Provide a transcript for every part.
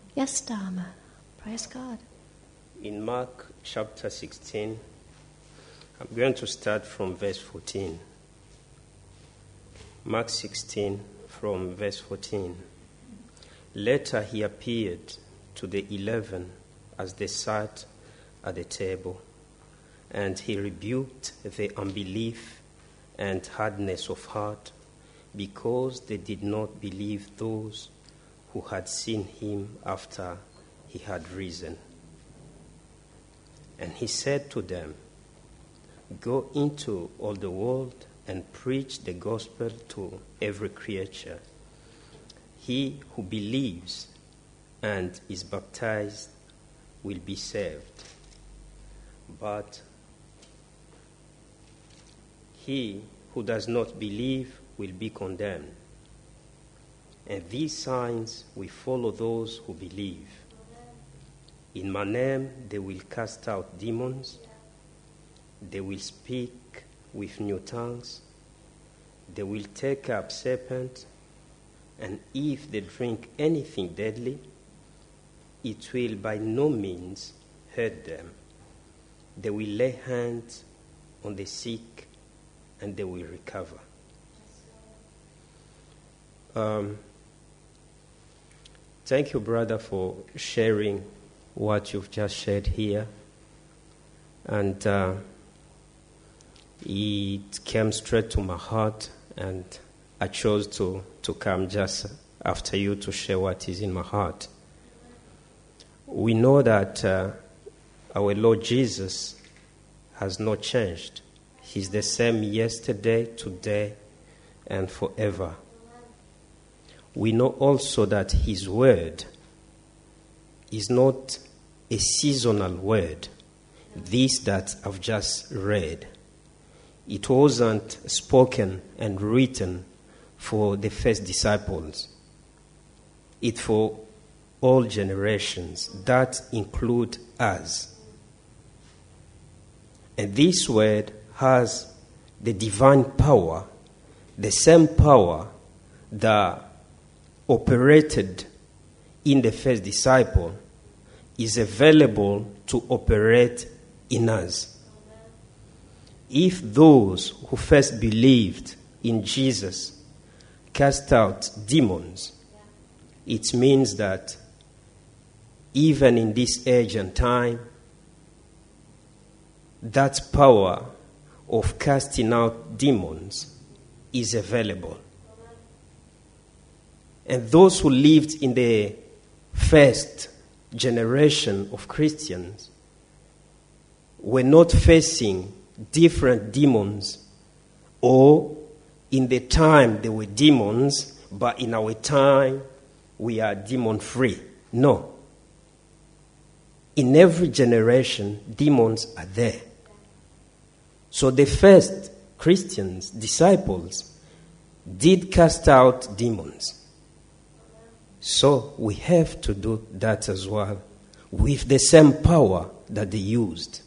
Yes, Dharma. Praise God. In Mark chapter 16, I'm going to start from verse 14. Mark 16 from verse 14. Later he appeared to the 11 as they sat at the table, and he rebuked the unbelief and hardness of heart, because they did not believe those who had seen him after he had risen. And he said to them, "Go into all the world and preach the gospel to every creature. He who believes and is baptized will be saved, but he who does not believe will be condemned. And these signs will follow those who believe. In my name they will cast out demons. They will speak with new tongues. They will take up serpents. And if they drink anything deadly, it will by no means hurt them. They will lay hands on the sick and they will recover." Thank you, brother, for sharing what you've just shared here. And it came straight to my heart, and I chose to come just after you to share what is in my heart. We know that our Lord Jesus has not changed. He's the same yesterday, today, and forever. We know also that his word is not a seasonal word, this that I've just read. It wasn't spoken and written for the first disciples. It's for all generations. That include us. And this word has the divine power, the same power that operated in the first disciple is available to operate in us. If those who first believed in Jesus cast out demons, it means that even in this age and time, that power of casting out demons is available. And those who lived in the first generation of Christians were not facing different demons, or in the time there were demons, but in our time we are demon-free. No. In every generation, demons are there. So the first Christians, disciples, did cast out demons. So we have to do that as well, with the same power that they used.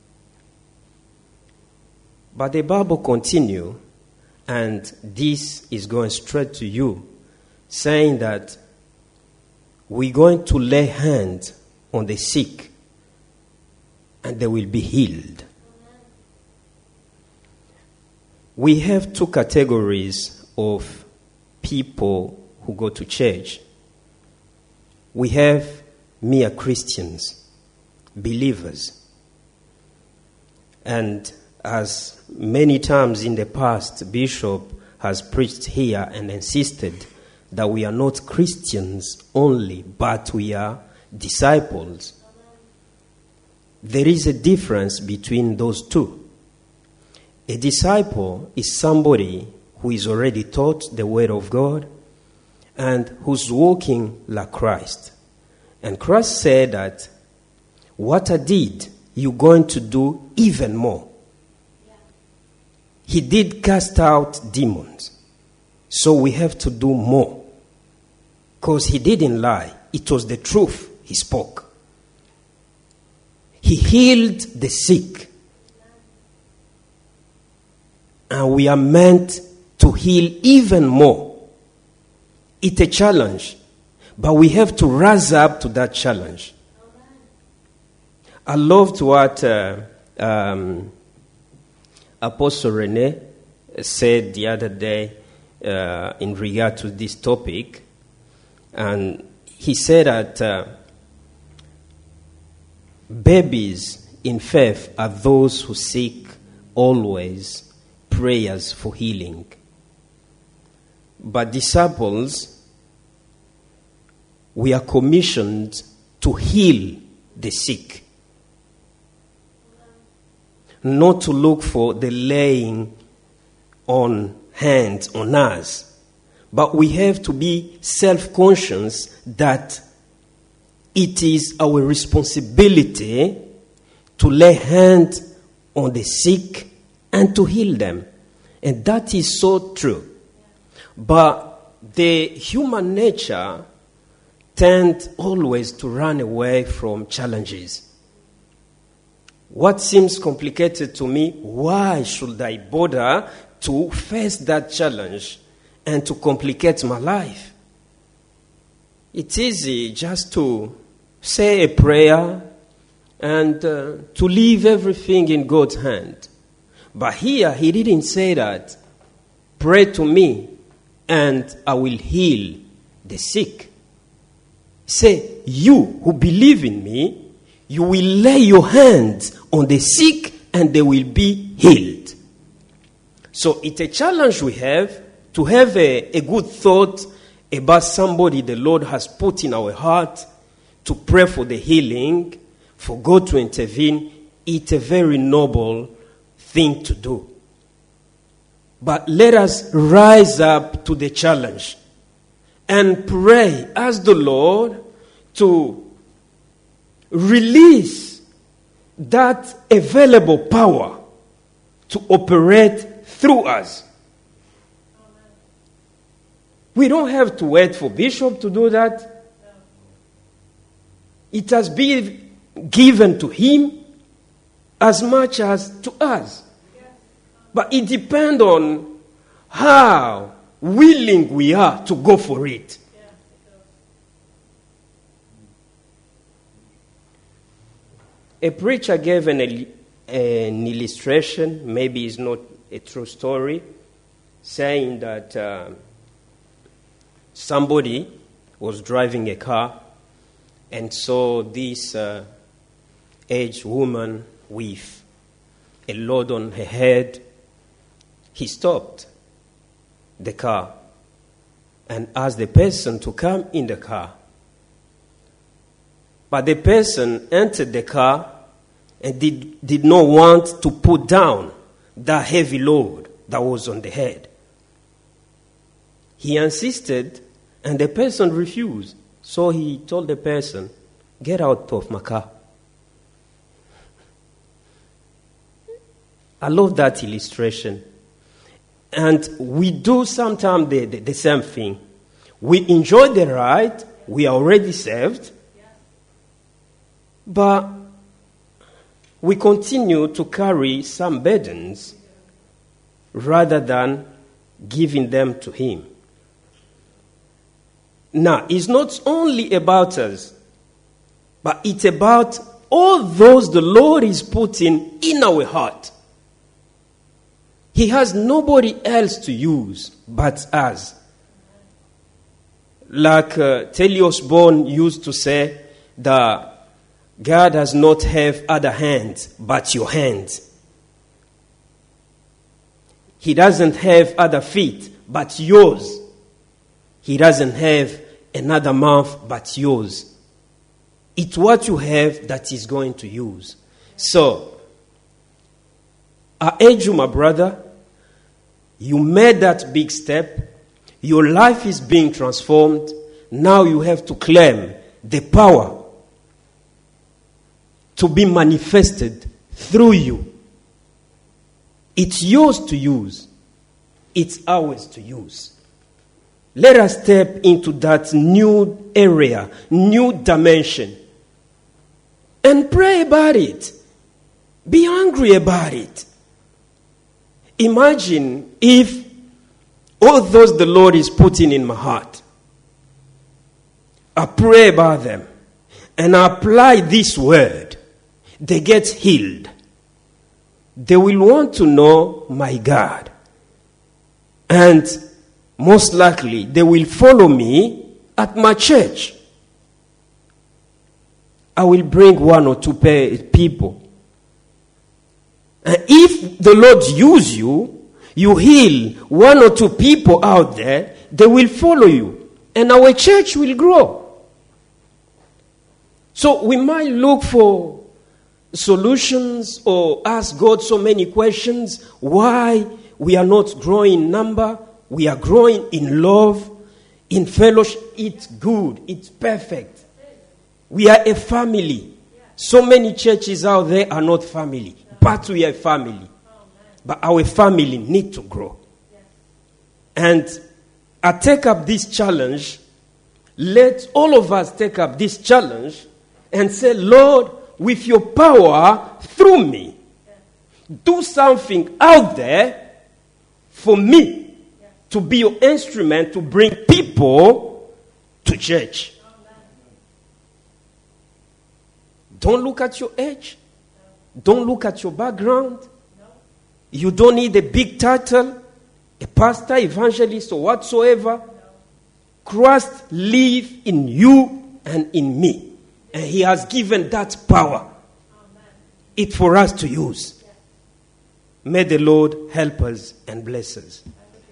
But the Bible continues, and this is going straight to you, saying that we're going to lay hands on the sick and they will be healed. We have two categories of people who go to church. We have mere Christians, believers. And as many times in the past, Bishop has preached here and insisted that we are not Christians only, but we are disciples. There is a difference between those two. A disciple is somebody who is already taught the Word of God and who's walking like Christ. And Christ said that what I did, you're going to do even more. He did cast out demons. So we have to do more. Because he didn't lie. It was the truth he spoke. He healed the sick. And we are meant to heal even more. It's a challenge. But we have to rise up to that challenge. I loved what Apostle Rene said the other day in regard to this topic. And he said that babies in faith are those who seek always prayers for healing. But disciples, we are commissioned to heal the sick, not to look for the laying on hands on us. But we have to be self-conscious that it is our responsibility to lay hands on the sick and to heal them. And that is so true. But the human nature tends always to run away from challenges. What seems complicated to me, why should I bother to face that challenge and to complicate my life? It's easy just to say a prayer and to leave everything in God's hand. But here, he didn't say that. Pray to me and I will heal the sick. Say, you who believe in me, you will lay your hands on the sick and they will be healed. So it's a challenge we have to have a good thought about somebody the Lord has put in our heart to pray for the healing, for God to intervene. It's a very noble thing to do. But let us rise up to the challenge and pray, ask the Lord to release that available power to operate through us. We don't have to wait for Bishop to do that. It has been given to him as much as to us. But it depends on how willing we are to go for it. A preacher gave an illustration, maybe it's not a true story, saying that somebody was driving a car and saw this aged woman with a load on her head. He stopped the car and asked the person to come in the car. But the person entered the car and did not want to put down that heavy load that was on the head. He insisted, and the person refused. So he told the person, "Get out of my car." I love that illustration. And we do sometimes the same thing. We enjoy the ride, we are already saved, but we continue to carry some burdens rather than giving them to him. Now, it's not only about us, but it's about all those the Lord is putting in our heart. He has nobody else to use but us. Like Telly Osborne used to say that God does not have other hands but your hands. He doesn't have other feet but yours. He doesn't have another mouth but yours. It's what you have that he's going to use. So, I urge you, my brother, you made that big step. Your life is being transformed. Now you have to claim the power to be manifested through you. It's yours to use. It's ours to use. Let us step into that new area, new dimension, and pray about it. Be angry about it. Imagine if all those the Lord is putting in my heart, I pray about them, and I apply this word, they get healed. They will want to know my God. And most likely, they will follow me at my church. I will bring 1 or 2 people. And if the Lord use you, you heal 1 or 2 people out there, they will follow you. And our church will grow. So we might look for solutions or ask God so many questions. Why we are not growing in number? We are growing in love, in fellowship. It's good. It's perfect. We are a family. So many churches out there are not family. But we are a family. But our family need to grow. And I take up this challenge. Let all of us take up this challenge and say, Lord, with your power through me, do something out there for me to be your instrument to bring people to church. Don't look at your age. Don't look at your background. You don't need a big title, a pastor, evangelist, or whatsoever. Christ lives in you and in me. And he has given that power. It's for us to use. May the Lord help us and bless us.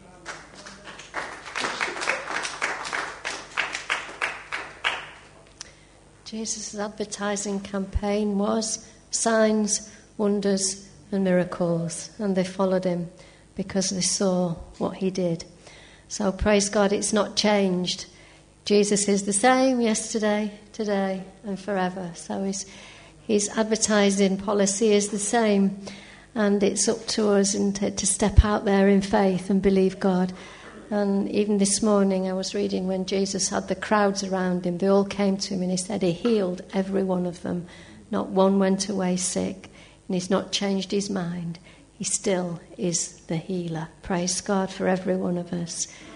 Jesus' advertising campaign was signs, wonders, and miracles. And they followed him because they saw what he did. So praise God, it's not changed. Jesus is the same yesterday, today, and forever. So his advertising policy is the same. And it's up to us to step out there in faith and believe God. And even this morning I was reading when Jesus had the crowds around him, they all came to him and he said he healed every one of them. Not one went away sick. And he's not changed his mind. He still is the healer. Praise God for every one of us.